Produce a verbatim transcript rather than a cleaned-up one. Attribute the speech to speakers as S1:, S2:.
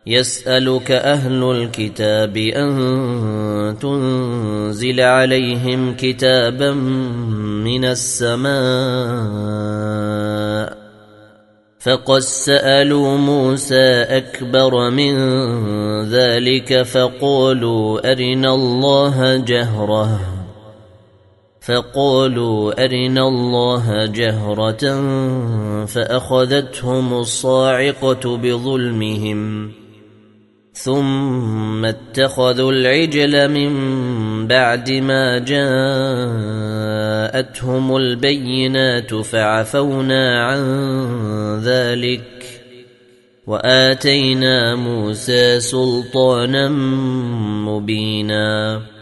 S1: يسألك أهل الكتاب أن تنزل عليهم كتابا من السماء فقد سألوا موسى أكبر من ذلك فقالوا أرنا الله جهرة فقالوا أرنا الله جهرة فأخذتهم الصاعقة بظلمهم ثم اتخذوا العجل من بعد ما جاءتهم البينات فعفونا عن ذلك وآتينا موسى سلطانا مبينا